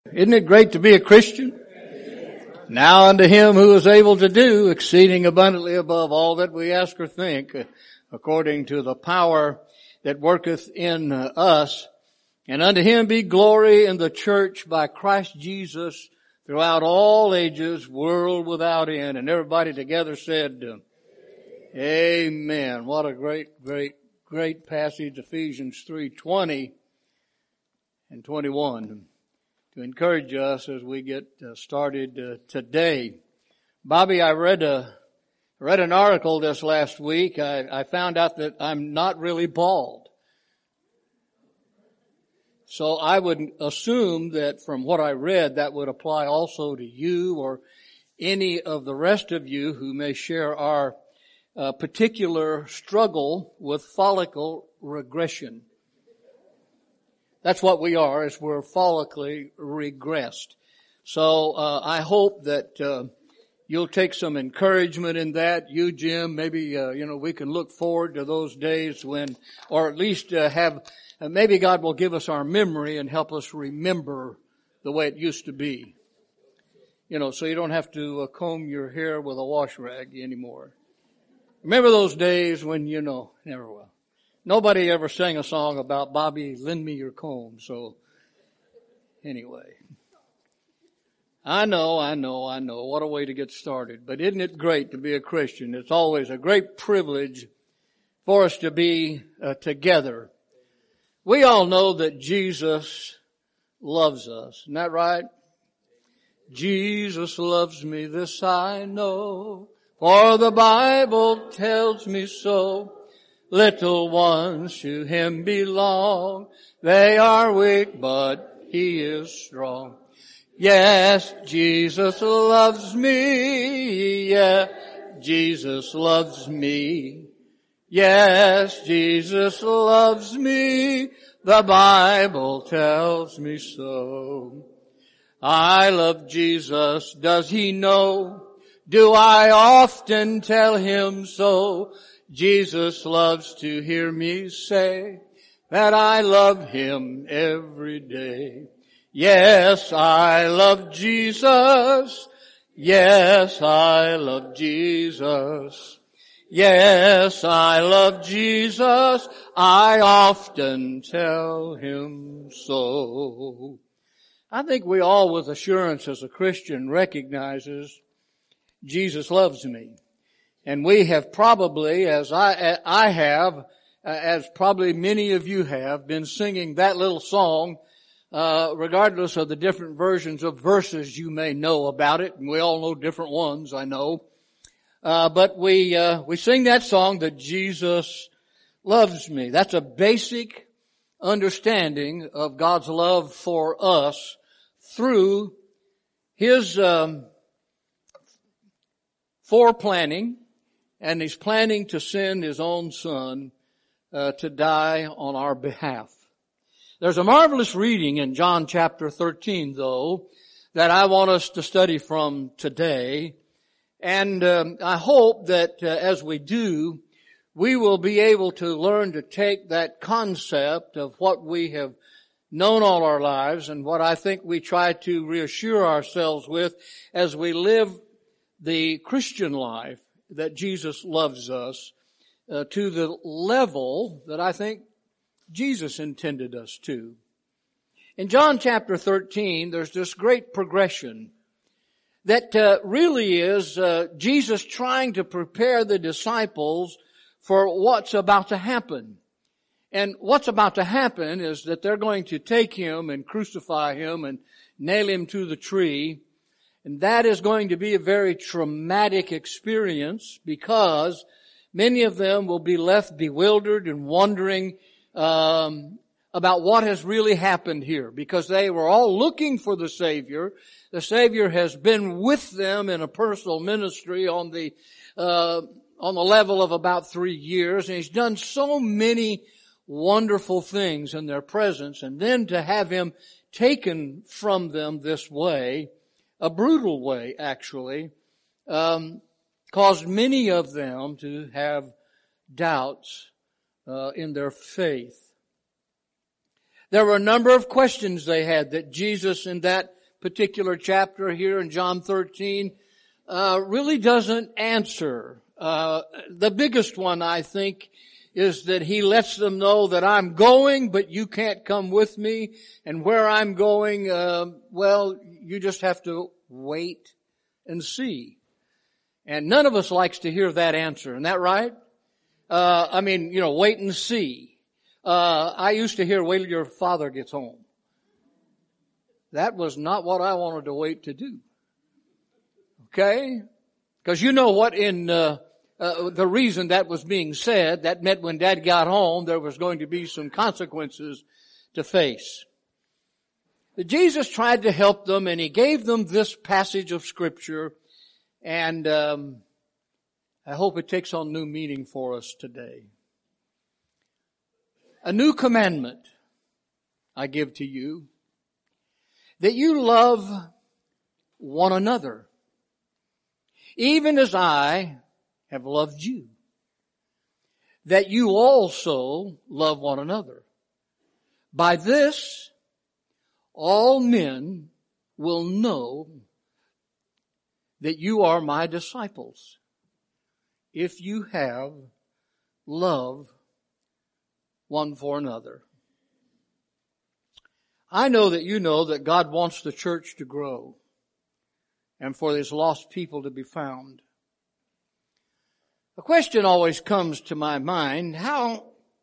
Isn't it great to be a Christian? Now unto him who is able to do exceeding abundantly above all that we ask or think, according to the power that worketh in us. And unto him be glory in the church by Christ Jesus throughout all ages, world without end. And everybody together said, Amen. What a great passage, Ephesians 3:20 and 21. To encourage us as we get started today. Bobby, I read an article this last week. I found out that I'm not really bald. So I would assume that from what I read, that would apply also to you or any of the rest of you who may share our particular struggle with follicle regression. That's what we are, is we're follically regressed. So I hope that you'll take some encouragement in that. You, Jim, maybe we can look forward to those days when, or at least maybe God will give us our memory and help us remember the way it used to be. So you don't have to comb your hair with a wash rag anymore. Remember those days when never will. Nobody ever sang a song about Bobby, lend me your comb. So anyway, I know. What a way to get started. But isn't it great to be a Christian? It's always a great privilege for us to be together. We all know that Jesus loves us. Isn't that right? Jesus loves me, this I know, for the Bible tells me so. Little ones to him belong. They are weak, but he is strong. Yes, Jesus loves me. Yeah, Jesus loves me. Yes, Jesus loves me. The Bible tells me so. I love Jesus. Does he know? Do I often tell him so? Jesus loves to hear me say that I love him every day. Yes, I love Jesus. Yes, I love Jesus. Yes, I love Jesus. I often tell him so. I think we all with assurance as a Christian recognizes Jesus loves me. And we have probably, as I have, as probably many of you have, been singing that little song, regardless of the different versions of verses you may know about it. And we all know different ones, I know. But we sing that song that Jesus loves me. That's a basic understanding of God's love for us through his foreplanning. And he's planning to send his own son to die on our behalf. There's a marvelous reading in John chapter 13, though, that I want us to study from today. And I hope that as we do, we will be able to learn to take that concept of what we have known all our lives and what I think we try to reassure ourselves with as we live the Christian life, that Jesus loves us to the level that I think Jesus intended us to. In John chapter 13, there's this great progression that really is Jesus trying to prepare the disciples for what's about to happen. And what's about to happen is that they're going to take him and crucify him and nail him to the tree. And that is going to be a very traumatic experience because many of them will be left bewildered and wondering about what has really happened here, because they were all looking for the Savior. The Savior has been with them in a personal ministry on the level of about 3 years, and he's done so many wonderful things in their presence, and then to have him taken from them this way, a brutal way actually, caused many of them to have doubts in their faith. There were a number of questions they had that Jesus in that particular chapter here in John 13 really doesn't answer. The biggest one, I think, is that he lets them know that I'm going, but you can't come with me. And where I'm going, you just have to wait and see. And none of us likes to hear that answer. Isn't that right? Wait and see. I used to hear, wait till your father gets home. That was not what I wanted to wait to do. Okay? Because you know what, in the reason that was being said, that meant when Dad got home, there was going to be some consequences to face. But Jesus tried to help them, and he gave them this passage of Scripture, and I hope it takes on new meaning for us today. A new commandment I give to you, that you love one another, even as I have loved you, that you also love one another. By this, all men will know that you are my disciples, if you have love one for another. I know that you know that God wants the church to grow and for His lost people to be found. A question always comes to my mind, how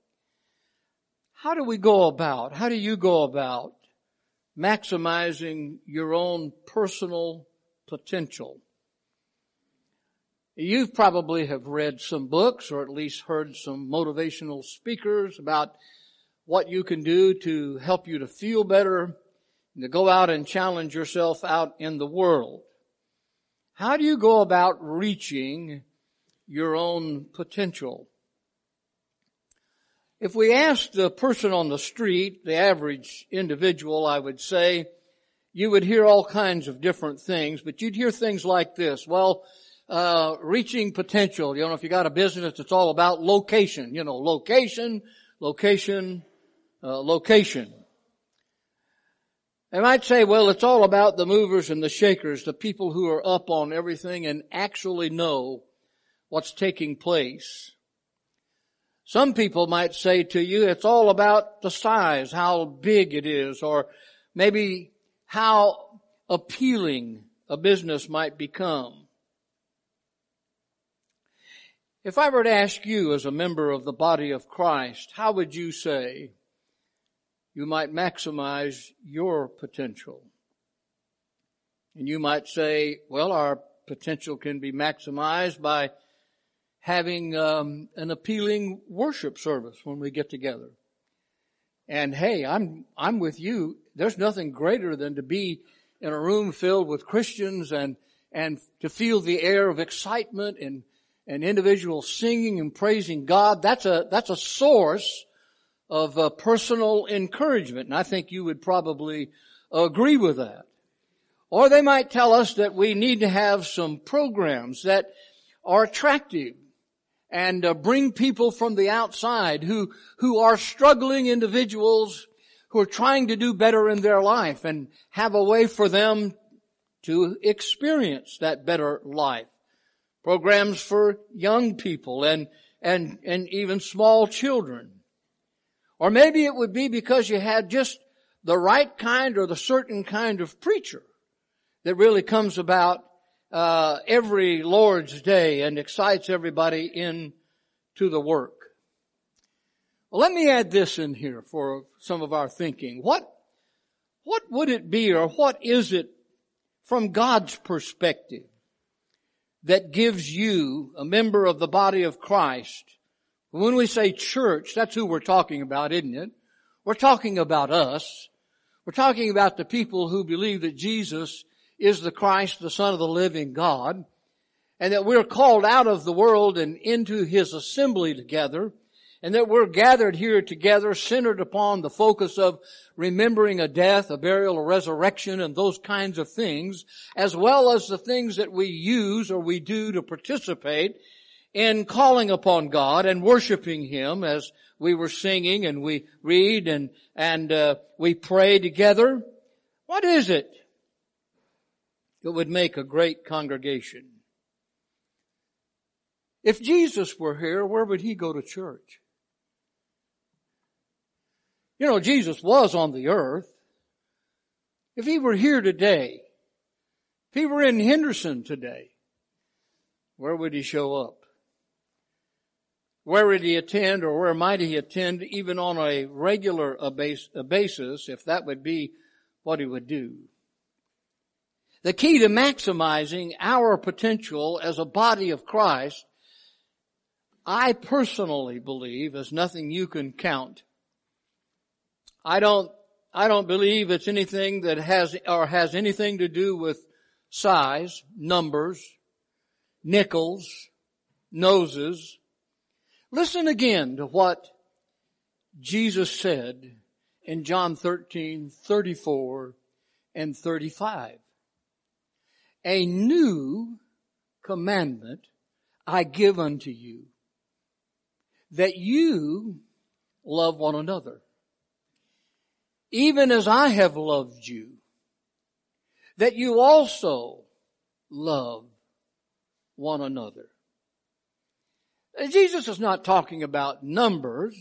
do we go about, how do you go about maximizing your own personal potential? You probably have read some books or at least heard some motivational speakers about what you can do to help you to feel better and to go out and challenge yourself out in the world. How do you go about reaching your own potential? If we asked the person on the street, the average individual, I would say, you would hear all kinds of different things, but you'd hear things like this. Well, reaching potential. If you got a business, it's all about location. Location. They might say, well, it's all about the movers and the shakers, the people who are up on everything and actually know what's taking place. Some people might say to you, it's all about the size, how big it is, or maybe how appealing a business might become. If I were to ask you as a member of the body of Christ, how would you say you might maximize your potential? And you might say, well, our potential can be maximized by having an appealing worship service when we get together. And hey, I'm with you. There's nothing greater than to be in a room filled with Christians and to feel the air of excitement and individuals singing and praising God. That's a source of personal encouragement. And I think you would probably agree with that. Or they might tell us that we need to have some programs that are attractive and bring people from the outside who are struggling individuals who are trying to do better in their life and have a way for them to experience that better life. Programs for young people and even small children. Or maybe it would be because you had just the right kind or the certain kind of preacher that really comes about every Lord's Day and excites everybody into the work. Well, let me add this in here for some of our thinking. What would it be, or what is it from God's perspective that gives you, a member of the body of Christ? When we say church, that's who we're talking about, isn't it? We're talking about us. We're talking about the people who believe that Jesus is the Christ, the Son of the living God, and that we're called out of the world and into His assembly together, and that we're gathered here together centered upon the focus of remembering a death, a burial, a resurrection, and those kinds of things, as well as the things that we use or we do to participate in calling upon God and worshiping Him as we were singing and we read and we pray together. What is it it would make a great congregation. If Jesus were here, where would he go to church? You know, Jesus was on the earth. If he were here today, if he were in Henderson today, where would he show up? Where would he attend, or where might he attend even on a regular basis, if that would be what he would do? The key to maximizing our potential as a body of Christ, I personally believe, is nothing you can count. I don't believe it's anything that has anything to do with size, numbers, nickels, noses. Listen again to what Jesus said in John 13:34 and 35. A new commandment I give unto you, that you love one another, even as I have loved you, that you also love one another. Jesus is not talking about numbers.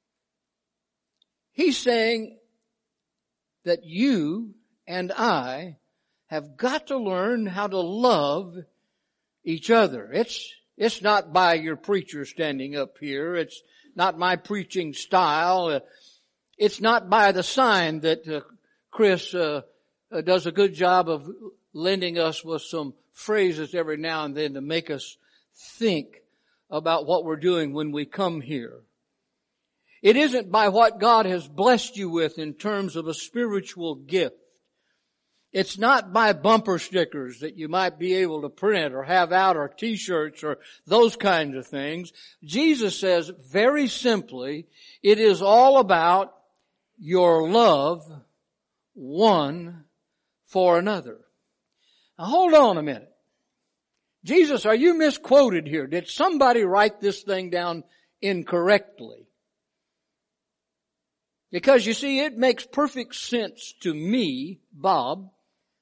He's saying that you and I have got to learn how to love each other. It's not by your preacher standing up here. It's not my preaching style. It's not by the sign that Chris does a good job of lending us with some phrases every now and then to make us think about what we're doing when we come here. It isn't by what God has blessed you with in terms of a spiritual gift. It's not by bumper stickers that you might be able to print or have out, or t-shirts or those kinds of things. Jesus says very simply, it is all about your love one for another. Now hold on a minute. Jesus, are you misquoted here? Did somebody write this thing down incorrectly? Because you see, it makes perfect sense to me, Bob.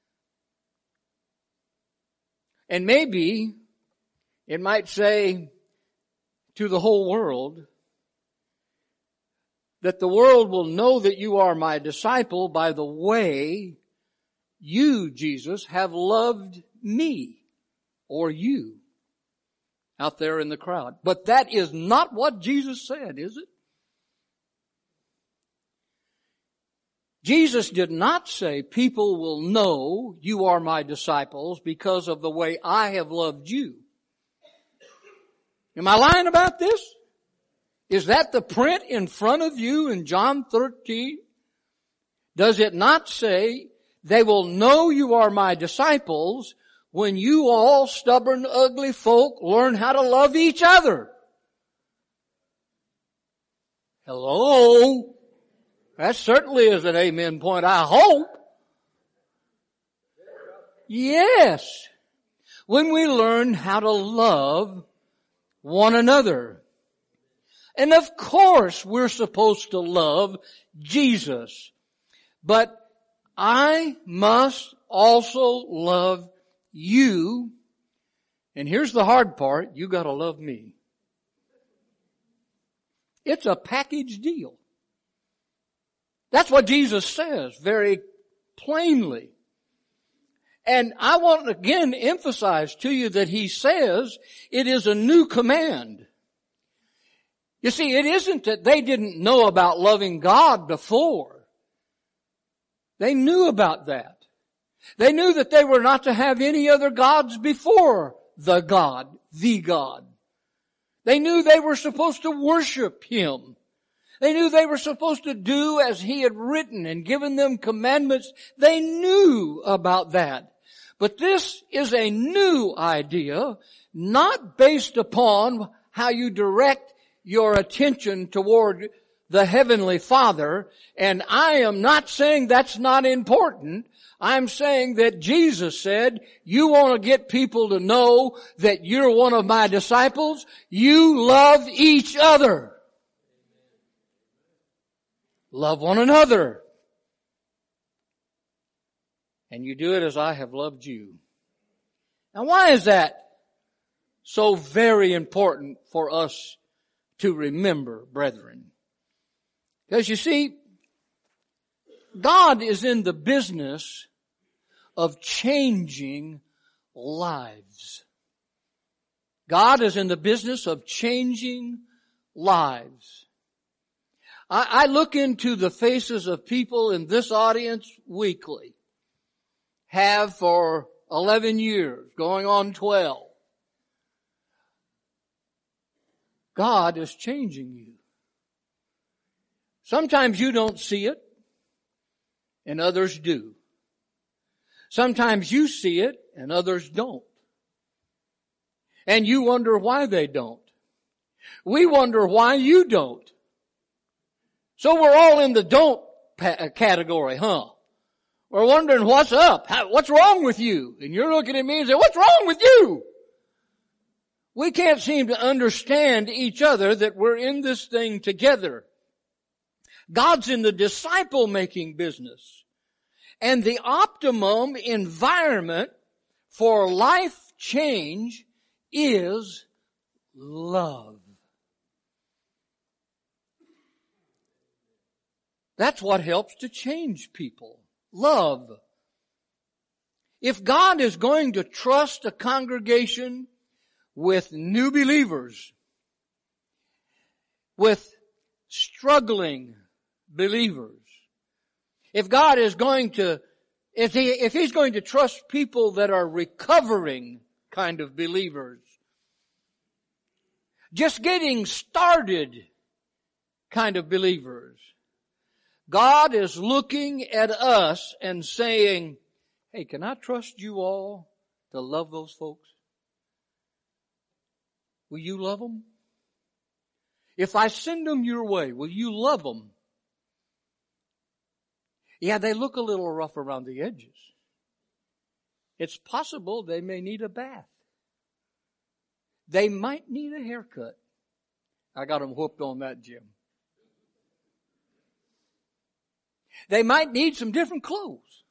And maybe it might say to the whole world that the world will know that you are my disciple by the way you, Jesus, have loved me, or you, out there in the crowd. But that is not what Jesus said, is it? Jesus did not say people will know you are my disciples because of the way I have loved you. Am I lying about this? Is that the print in front of you in John 13? Does it not say they will know you are my disciples when you all stubborn, ugly folk learn how to love each other? Hello? That certainly is an amen point, I hope. Yes. When we learn how to love one another. And of course we're supposed to love Jesus. But I must also love you. And here's the hard part, you gotta love me. It's a package deal. That's what Jesus says very plainly. And I want to again emphasize to you that he says it is a new command. You see, it isn't that they didn't know about loving God before. They knew about that. They knew that they were not to have any other gods before the God, the God. They knew they were supposed to worship him. They knew they were supposed to do as he had written and given them commandments. They knew about that. But this is a new idea, not based upon how you direct your attention toward the Heavenly Father. And I am not saying that's not important. I'm saying that Jesus said, you want to get people to know that you're one of my disciples? You love each other. Love one another. and you do it as I have loved you. Now why is that so very important for us to remember, brethren? Because you see, God is in the business of changing lives. God is in the business of changing lives. I look into the faces of people in this audience weekly. Have for 11 years, going on 12. God is changing you. Sometimes you don't see it, and others do. Sometimes you see it, and others don't. And you wonder why they don't. We wonder why you don't. So we're all in the don't category, huh? We're wondering what's up, what's wrong with you? And you're looking at me and saying, what's wrong with you? We can't seem to understand each other, that we're in this thing together. God's in the disciple-making business. And the optimum environment for life change is love. That's what helps to change people. Love. If God is going to trust a congregation with new believers, with struggling believers, if God is going to, if He's going to trust people that are recovering kind of believers, just getting started kind of believers, God is looking at us and saying, hey, can I trust you all to love those folks? Will you love them? If I send them your way, will you love them? Yeah, they look a little rough around the edges. It's possible they may need a bath. They might need a haircut. I got them whooped on that, Jim. They might need some different clothes.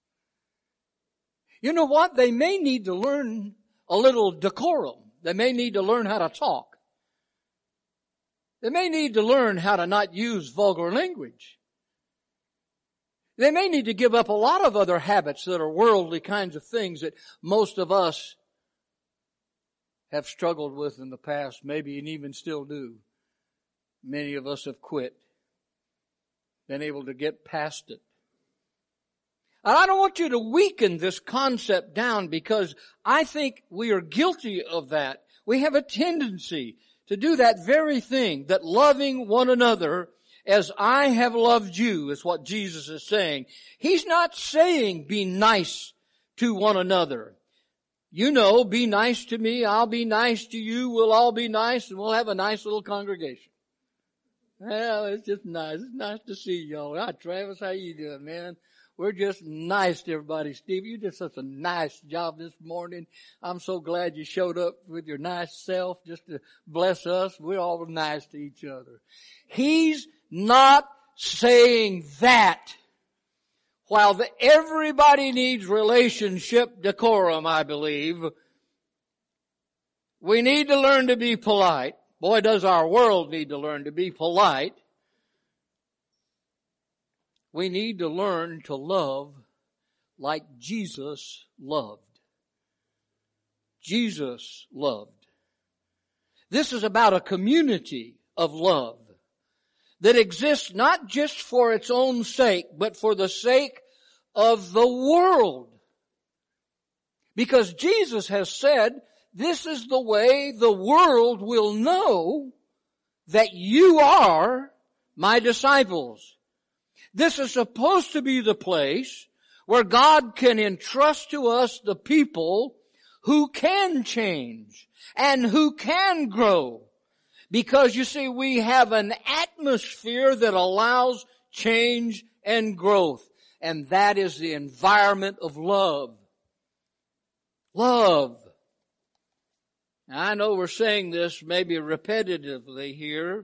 You know what? They may need to learn a little decorum. They may need to learn how to talk. They may need to learn how to not use vulgar language. They may need to give up a lot of other habits that are worldly kinds of things that most of us have struggled with in the past, maybe and even still do. Many of us have quit, been able to get past it. And I don't want you to weaken this concept down, because I think we are guilty of that. We have a tendency to do that very thing, that loving one another as I have loved you is what Jesus is saying. He's not saying be nice to one another. You know, be nice to me, I'll be nice to you, we'll all be nice, and we'll have a nice little congregation. Well, it's just nice. It's nice to see y'all. Hi, Travis, how you doing, man? We're just nice to everybody. Steve, you did such a nice job this morning. I'm so glad you showed up with your nice self just to bless us. We're all nice to each other. He's not saying that. While everybody needs relationship decorum, I believe, we need to learn to be polite. Boy, does our world need to learn to be polite. We need to learn to love like Jesus loved. Jesus loved. This is about a community of love that exists not just for its own sake, but for the sake of the world. Because Jesus has said, this is the way the world will know that you are my disciples. This is supposed to be the place where God can entrust to us the people who can change and who can grow. Because you see, we have an atmosphere that allows change and growth. And that is the environment of love. Love. Now, I know we're saying this maybe repetitively here.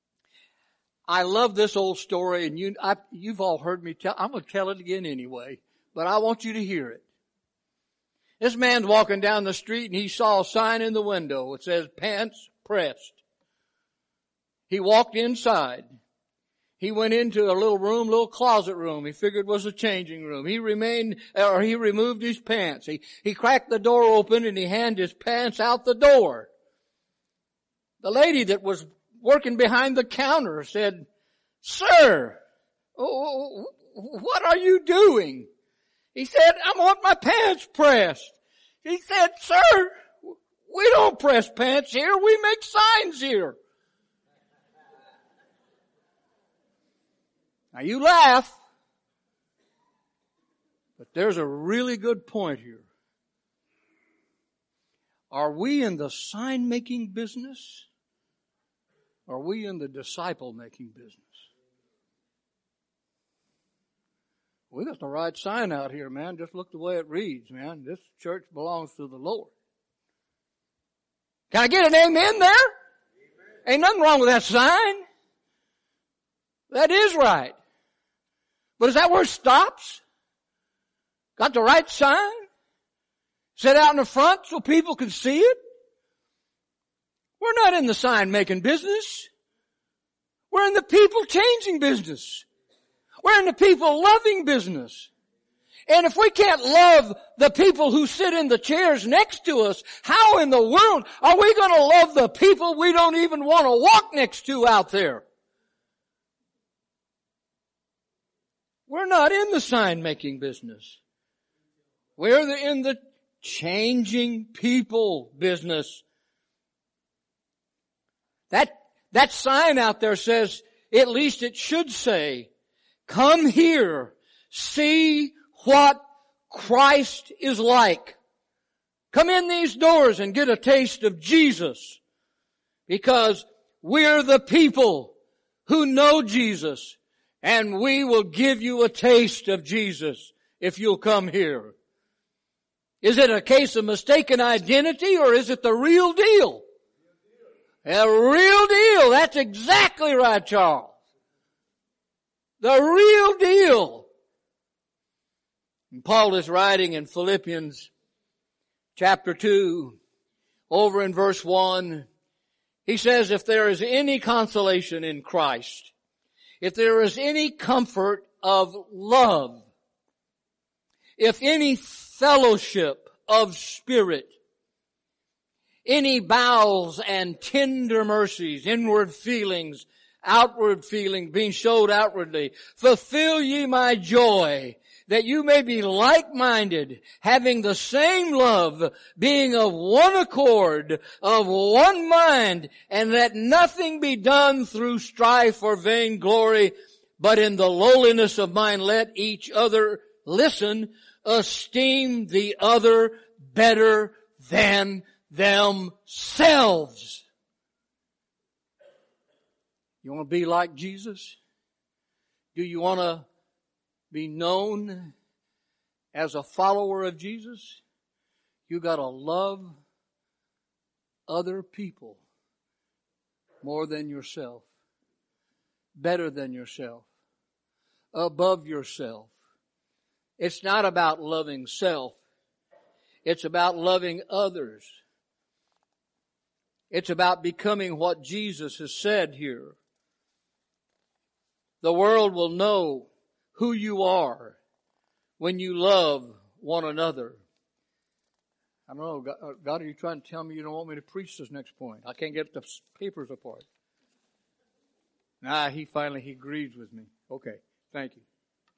I love this old story, and you've all heard me tell. I'm going to tell it again anyway. but I want you to hear it. This man's walking down the street and he saw a sign in the window. It says, pants pressed. He walked inside. He went into a little room, little closet room. He figured it was a changing room. He removed his pants. He cracked the door open and he handed his pants out the door. The lady that was working behind the counter said, "Sir, what are you doing?" He said, "I want my pants pressed." He said, "Sir, we don't press pants here. We make signs here." Now you laugh, but there's a really good point here. Are we in the sign-making business? Or are we in the disciple-making business? We got the right sign out here, man. Just look the way it reads, man. This church belongs to the Lord. Can I get an amen there? Amen. Ain't nothing wrong with that sign. That is right. But is that where it stops? Got the right sign? Set out in the front so people can see it? We're not in the sign-making business. We're in the people-changing business. We're in the people-loving business. And if we can't love the people who sit in the chairs next to us, how in the world are we going to love the people we don't even want to walk next to out there? We're not in the sign-making business. We're in the changing people business. That sign out there says, at least it should say, "Come here, see what Christ is like. Come in these doors and get a taste of Jesus." Because we're the people who know Jesus, and we will give you a taste of Jesus if you'll come here. Is it a case of mistaken identity, or is it the real deal? A real deal. That's exactly right, Charles. The real deal. And Paul is writing in Philippians chapter 2, over in verse 1. He says, if there is any consolation in Christ, if there is any comfort of love, if any fellowship of spirit, any bowels and tender mercies, inward feelings, outward feeling being showed outwardly, fulfill ye my joy, that you may be like-minded, having the same love, being of one accord, of one mind, and let nothing be done through strife or vainglory, but in the lowliness of mind let each other, listen, esteem the other better than themselves. You want to be like Jesus? Do you want to be known as a follower of Jesus? You got to love other people more than yourself, better than yourself, above yourself. It's not about loving self. It's about loving others. It's about becoming what Jesus has said here. The world will know who you are when you love one another. I don't know, God, are you trying to tell me you don't want me to preach this next point? I can't get the papers apart. He agrees with me. Okay, thank you.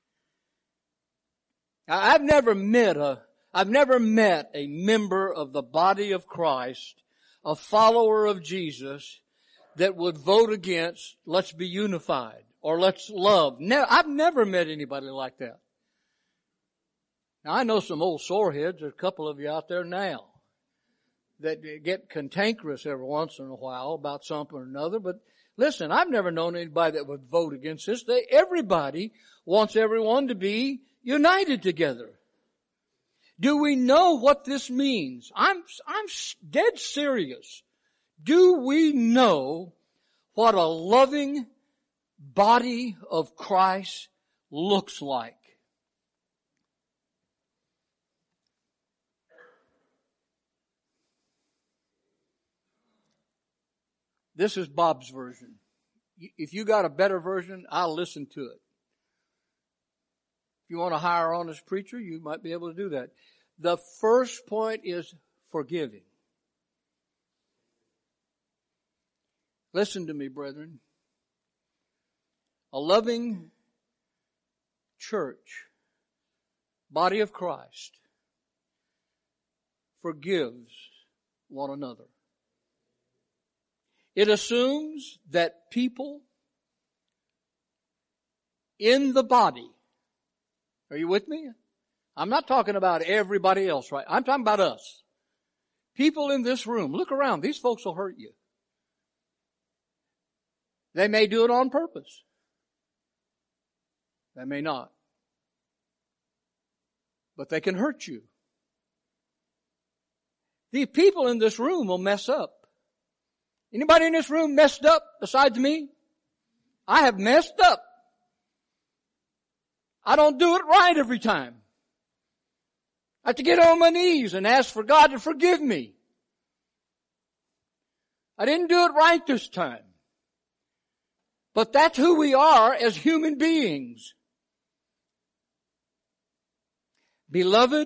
Now, I've never met a member of the body of Christ, a follower of Jesus, that would vote against let's be unified or let's love. I've never met anybody like that. Now, I know some old soreheads. There's a couple of you out there now that get cantankerous every once in a while about something or another. But listen, I've never known anybody that would vote against this. Everybody wants everyone to be united together. Do we know what this means? I'm dead serious. Do we know what a loving body of Christ looks like? This is Bob's version. If you got a better version, I'll listen to it. If you want to hire on as preacher, you might be able to do that. The first point is forgiving. Listen to me, brethren. A loving church, body of Christ, forgives one another. It assumes that people in the body, are you with me? I'm not talking about everybody else, right? I'm talking about us. People in this room, look around. These folks will hurt you. They may do it on purpose. They may not. But they can hurt you. The people in this room will mess up. Anybody in this room messed up besides me? I have messed up. I don't do it right every time. I have to get on my knees and ask for God to forgive me. I didn't do it right this time. But that's who we are as human beings. Beloved,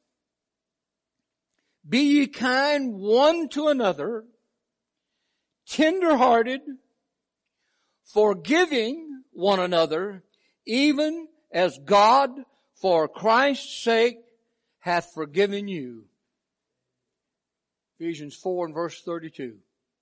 be ye kind one to another, tender-hearted, forgiving one another, even as God, for Christ's sake, hath forgiven you. Ephesians 4 and verse 32.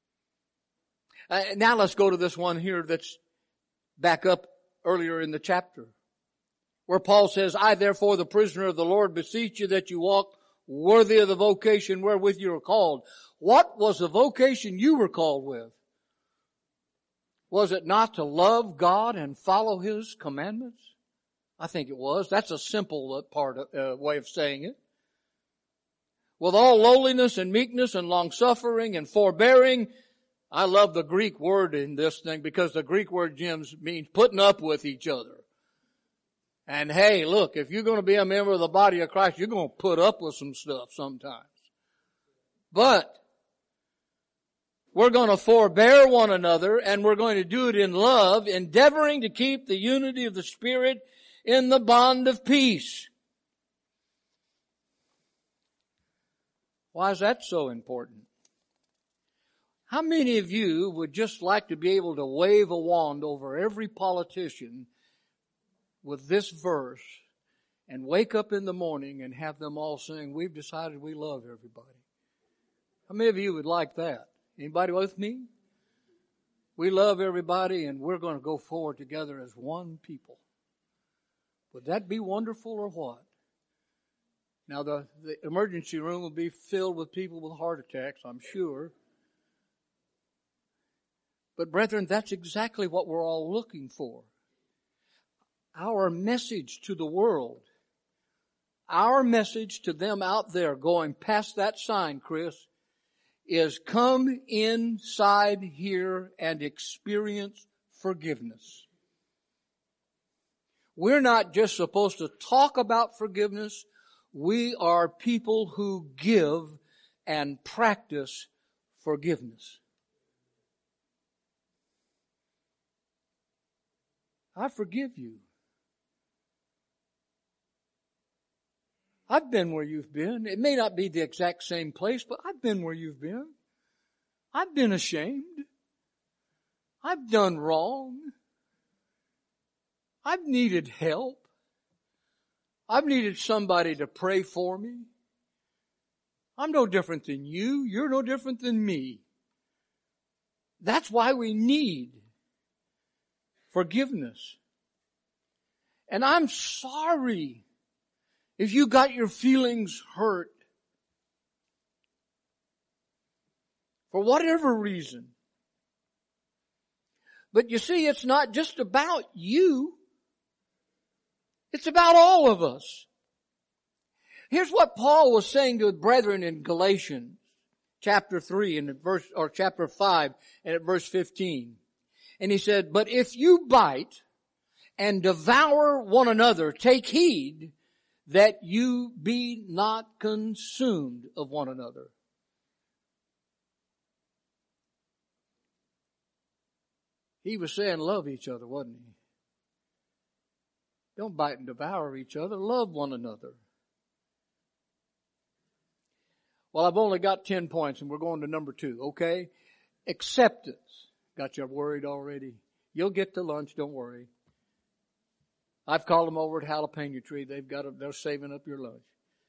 Now let's go to this one here that's back up earlier in the chapter, where Paul says, I therefore, the prisoner of the Lord, beseech you that you walk worthy of the vocation wherewith you are called. What was the vocation you were called with? Was it not to love God and follow His commandments? I think it was. That's a simple way of saying it. With all lowliness and meekness and long-suffering and forbearing. I love the Greek word in this thing because the Greek word, Jim, means putting up with each other. And hey, look, if you're going to be a member of the body of Christ, you're going to put up with some stuff sometimes. But we're going to forbear one another, and we're going to do it in love, endeavoring to keep the unity of the Spirit in the bond of peace. Why is that so important? How many of you would just like to be able to wave a wand over every politician with this verse and wake up in the morning and have them all sing, we've decided we love everybody? How many of you would like that? Anybody with me? We love everybody and we're going to go forward together as one people. Would that be wonderful or what? Now the emergency room will be filled with people with heart attacks, I'm sure. But brethren, that's exactly what we're all looking for. Our message to the world, our message to them out there going past that sign, Chris, is come inside here and experience forgiveness. We're not just supposed to talk about forgiveness. We are people who give and practice forgiveness. I forgive you. I've been where you've been. It may not be the exact same place, but I've been where you've been. I've been ashamed. I've done wrong. I've needed help. I've needed somebody to pray for me. I'm no different than you. You're no different than me. That's why we need forgiveness. And I'm sorry if you got your feelings hurt for whatever reason. But you see, it's not just about you. It's about all of us. Here's what Paul was saying to the brethren in Galatians chapter 3 and chapter 5 and at verse 15. And he said, but if you bite and devour one another, take heed that you be not consumed of one another. He was saying love each other, wasn't he? Don't bite and devour each other. Love one another. Well, I've only got 10 points and we're going to number 2, okay? Acceptance. Got you worried already? You'll get to lunch, don't worry. I've called them over at Jalapeno Tree. They're saving up your lunch.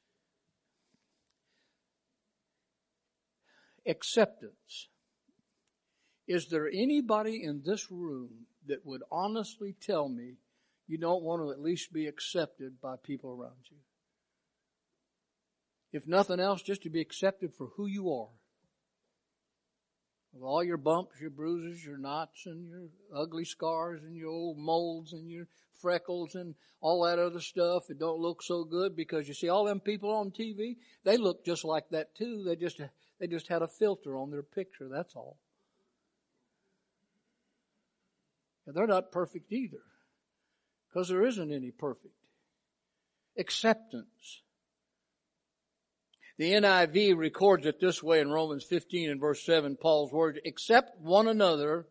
Acceptance. Is there anybody in this room that would honestly tell me you don't want to at least be accepted by people around you? If nothing else, just to be accepted for who you are. With all your bumps, your bruises, your knots, and your ugly scars, and your old moles, and your freckles, and all that other stuff. It don't look so good because you see all them people on TV, they look just like that too. They just had a filter on their picture, that's all. And they're not perfect either. Because there isn't any perfect. Acceptance. The NIV records it this way in Romans 15 and verse 7, Paul's words, accept one another,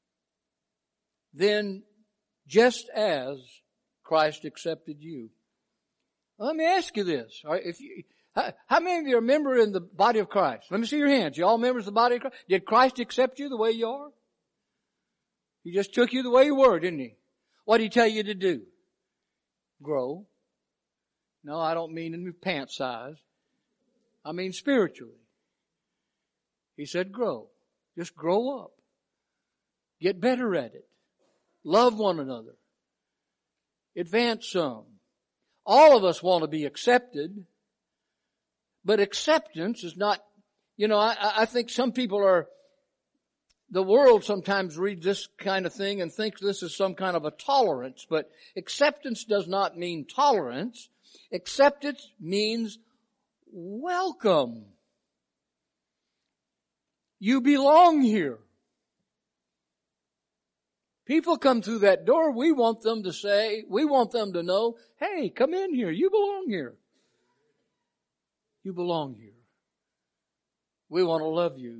then just as Christ accepted you. Let me ask you this. How many of you are a member in the body of Christ? Let me see your hands. You all members of the body of Christ? Did Christ accept you the way you are? He just took you the way you were, didn't he? What did he tell you to do? Grow. No, I don't mean in pant size. I mean spiritually. He said grow. Just grow up. Get better at it. Love one another. Advance some. All of us want to be accepted. But acceptance is not, I think some people the world sometimes reads this kind of thing and thinks this is some kind of a tolerance, but acceptance does not mean tolerance. Acceptance means welcome. You belong here. People come through that door, we want them to know, hey, come in here, you belong here. You belong here. We want to love you.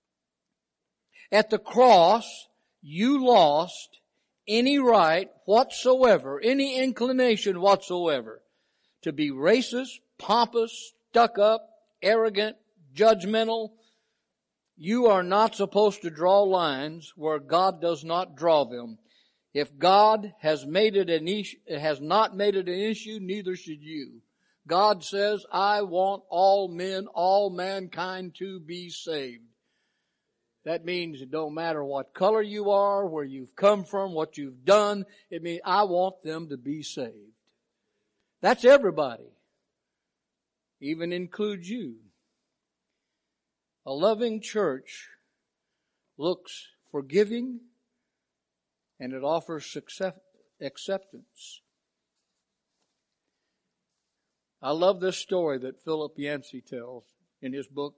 At the cross, you lost any right whatsoever, any inclination whatsoever to be racist, pompous, stuck up, arrogant, judgmental. You are not supposed to draw lines where God does not draw them. If God has not made it an issue, neither should you. God says, I want all men, all mankind to be saved. That means it don't matter what color you are, where you've come from, what you've done. It means I want them to be saved. That's everybody. Even includes you. A loving church looks forgiving and it offers acceptance. I love this story that Philip Yancey tells in his book,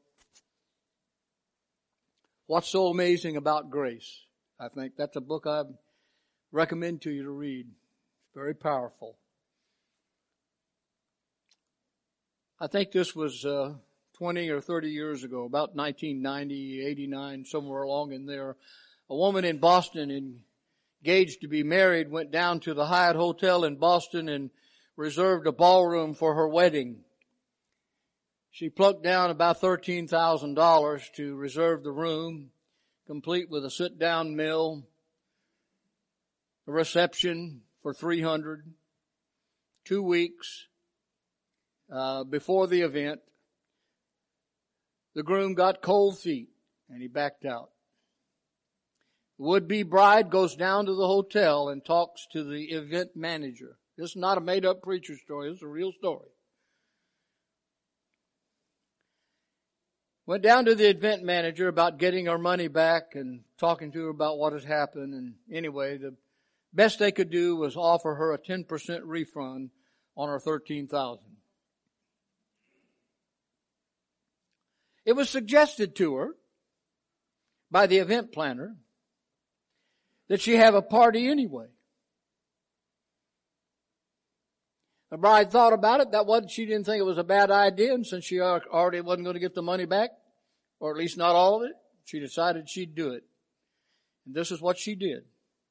What's So Amazing About Grace. I think that's a book I recommend to you to read. It's very powerful. I think this was 20 or 30 years ago, about 1990, 89, somewhere along in there. A woman in Boston engaged to be married went down to the Hyatt Hotel in Boston and reserved a ballroom for her wedding. She plucked down about $13,000 to reserve the room, complete with a sit-down meal, a reception for $300, 2 weeks before the event. The groom got cold feet and he backed out. The would-be bride goes down to the hotel and talks to the event manager. This is not a made-up preacher story. This is a real story. Went down to the event manager about getting her money back and talking to her about what had happened. And anyway, the best they could do was offer her a 10% refund on her $13,000. It was suggested to her by the event planner that she have a party anyway. The bride thought about it. She didn't think it was a bad idea, and since she already wasn't going to get the money back, or at least not all of it, she decided she'd do it. And this is what she did.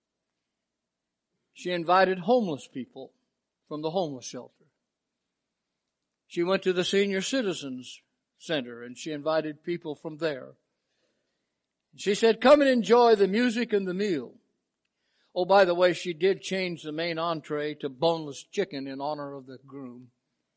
She invited homeless people from the homeless shelter. She went to the senior citizens center and she invited people from there. She said, come and enjoy the music and the meal. Oh, by the way, she did change the main entree to boneless chicken in honor of the groom.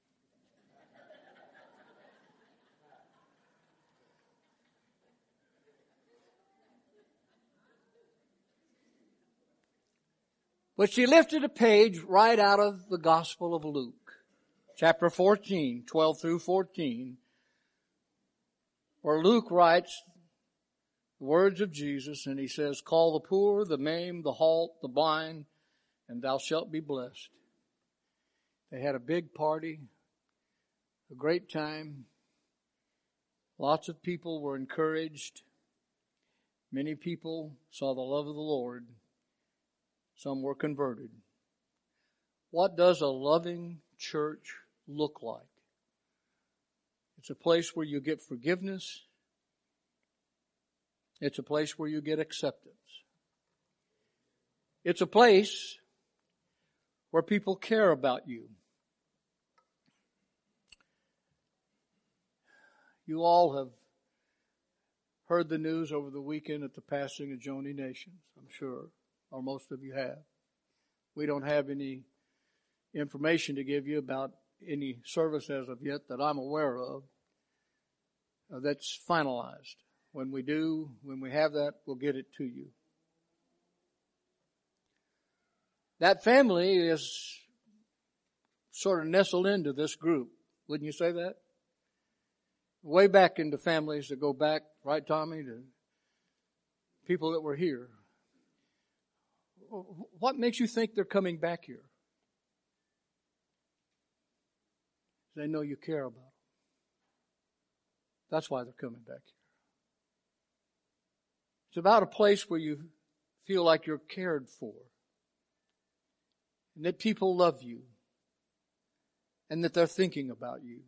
But she lifted a page right out of the Gospel of Luke, chapter 14, 12 through 14, where Luke writes the words of Jesus, and he says, call the poor, the maimed, the halt, the blind, and thou shalt be blessed. They had a big party, a great time. Lots of people were encouraged. Many people saw the love of the Lord. Some were converted. What does a loving church look like? It's a place where you get forgiveness. It's a place where you get acceptance. It's a place where people care about you. You all have heard the news over the weekend at the passing of Joni Nations, I'm sure, or most of you have. We don't have any information to give you about any service as of yet that I'm aware of that's finalized. When we do, when we have that, we'll get it to you. That family is sort of nestled into this group. Wouldn't you say that? Way back into families that go back, right, Tommy, to people that were here. What makes you think they're coming back here? They know you care about them. That's why they're coming back here. It's about a place where you feel like you're cared for, and that people love you, and that they're thinking about you.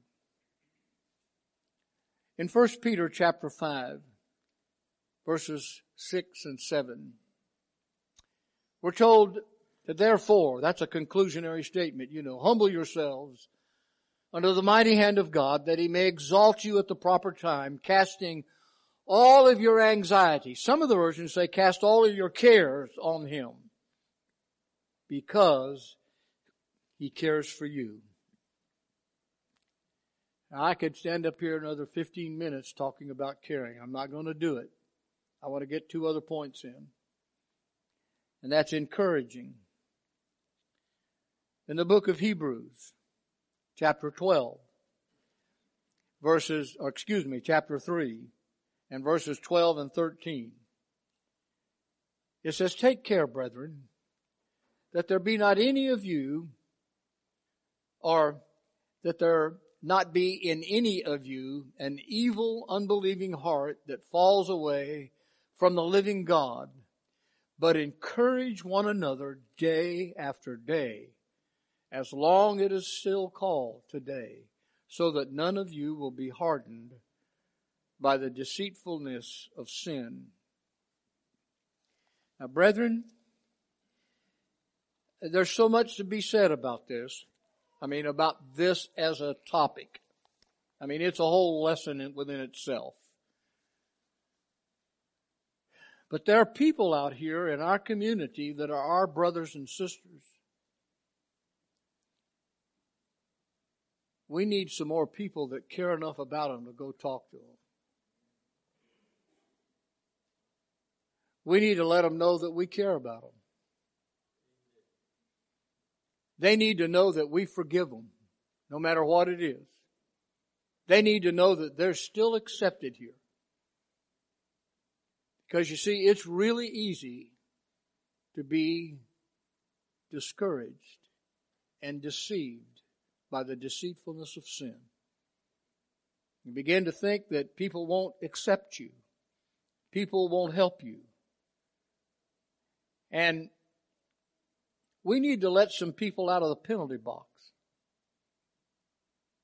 In 1 Peter chapter 5, verses 6 and 7, we're told that therefore, that's a conclusionary statement, humble yourselves under the mighty hand of God, that he may exalt you at the proper time, casting all of your anxiety. Some of the versions say cast all of your cares on him, because he cares for you. Now, I could stand up here another 15 minutes talking about caring. I'm not going to do it. I want to get 2 other points in. And that's encouraging. In the book of Hebrews, chapter 12, chapter 3, and verses 12 and 13. It says, take care, brethren, that there be not any of you, or that there not be in any of you an evil, unbelieving heart that falls away from the living God, but encourage one another day after day, as long it is still called today, so that none of you will be hardened by the deceitfulness of sin. Now, brethren, there's so much to be said about this. About this as a topic. It's a whole lesson within itself. But there are people out here in our community that are our brothers and sisters. We need some more people that care enough about them to go talk to them. We need to let them know that we care about them. They need to know that we forgive them, no matter what it is. They need to know that they're still accepted here. Because you see, it's really easy to be discouraged and deceived by the deceitfulness of sin. You begin to think that people won't accept you. People won't help you. And we need to let some people out of the penalty box.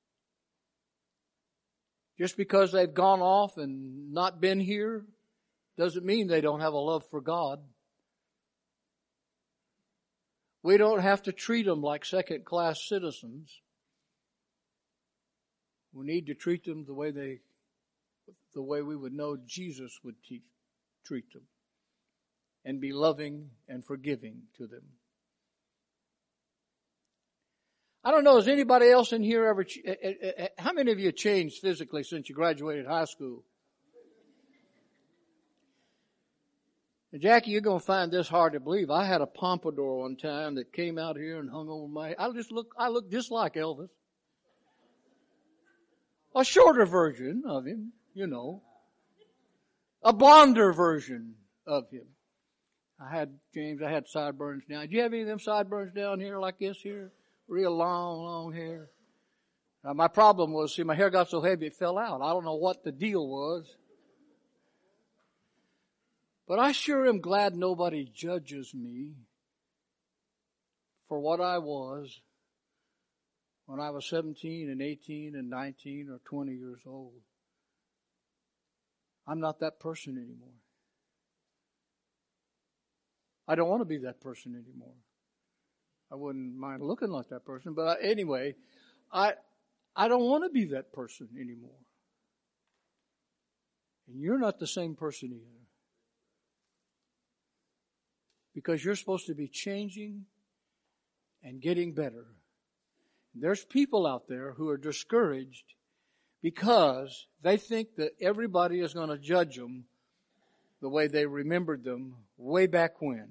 Just because they've gone off and not been here doesn't mean they don't have a love for God. We don't have to treat them like second-class citizens. We need to treat them the way we would know Jesus would treat them, and be loving and forgiving to them. I don't know, has anybody else in here ever, how many of you changed physically since you graduated high school? Now, Jackie, you're going to find this hard to believe. I had a pompadour one time that came out here and hung over my head. I look just like Elvis. A shorter version of him, you know. A blonder version of him. I had sideburns down. Do you have any of them sideburns down here like this here? Real long hair. Now, my problem was, my hair got so heavy it fell out. I don't know what the deal was. But I sure am glad nobody judges me for what I was when I was 17 and 18 and 19 or 20 years old. I'm not that person anymore. I don't want to be that person anymore. I wouldn't mind looking like that person, but anyway, I don't want to be that person anymore. And you're not the same person either. Because you're supposed to be changing and getting better. There's people out there who are discouraged because they think that everybody is going to judge them the way they remembered them way back when.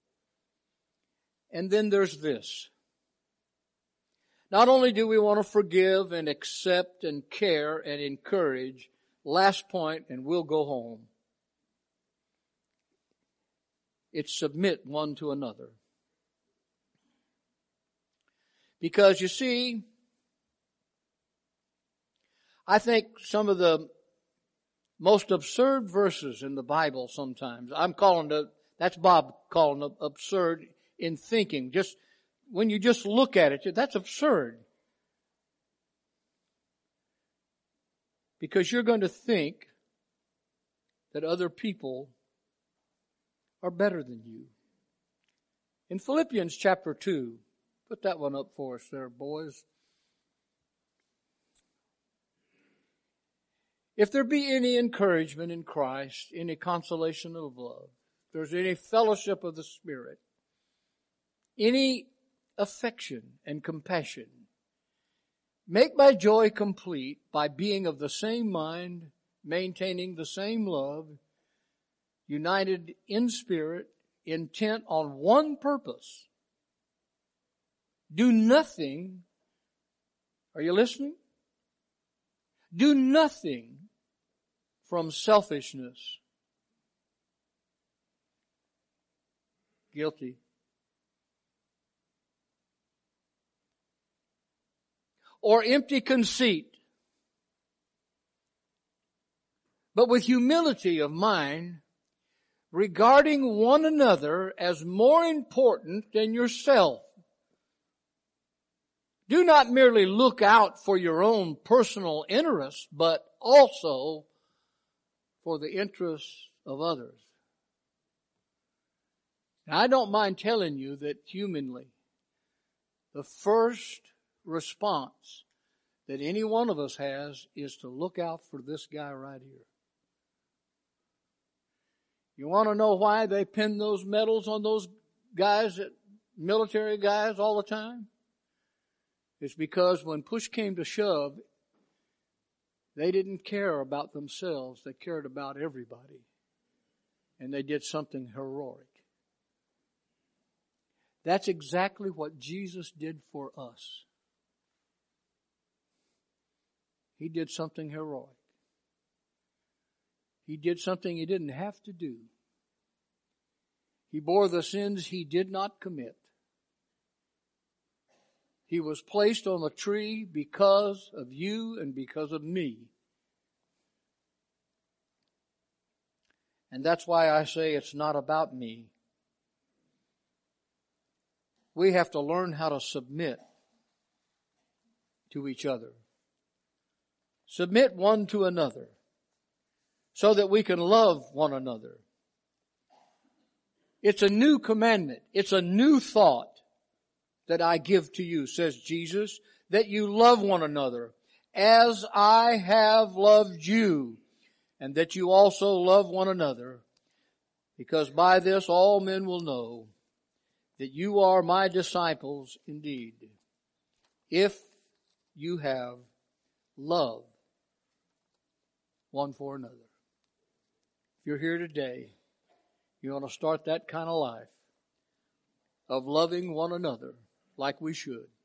And then there's this. Not only do we want to forgive and accept and care and encourage, last point, and we'll go home. It's submit one to another. Because you see, I think some of the most absurd verses in the Bible sometimes, that's Bob calling them absurd in thinking. Just, when you just look at it, that's absurd. Because you're going to think that other people are better than you. In Philippians chapter 2, put that one up for us there, boys. If there be any encouragement in Christ, any consolation of love, if there's any fellowship of the Spirit, any affection and compassion, make my joy complete by being of the same mind, maintaining the same love, united in spirit, intent on one purpose. Do nothing, are you listening? Do nothing from selfishness. Guilty. Or empty conceit, but with humility of mind, regarding one another as more important than yourself. Do not merely look out for your own personal interests, but also for the interests of others. Now, I don't mind telling you that humanly, the first response that any one of us has is to look out for this guy right here. You want to know why they pin those medals on those guys, military guys, all the time? It's because when push came to shove, they didn't care about themselves. They cared about everybody. And they did something heroic. That's exactly what Jesus did for us. He did something heroic. He did something he didn't have to do. He bore the sins he did not commit. He was placed on the tree because of you and because of me. And that's why I say it's not about me. We have to learn how to submit to each other. Submit one to another so that we can love one another. It's a new commandment. It's a new thought that I give to you, says Jesus, that you love one another as I have loved you, and that you also love one another, because by this all men will know that you are my disciples indeed, if you have love one for another. If you're here today, you want to start that kind of life of loving one another like we should.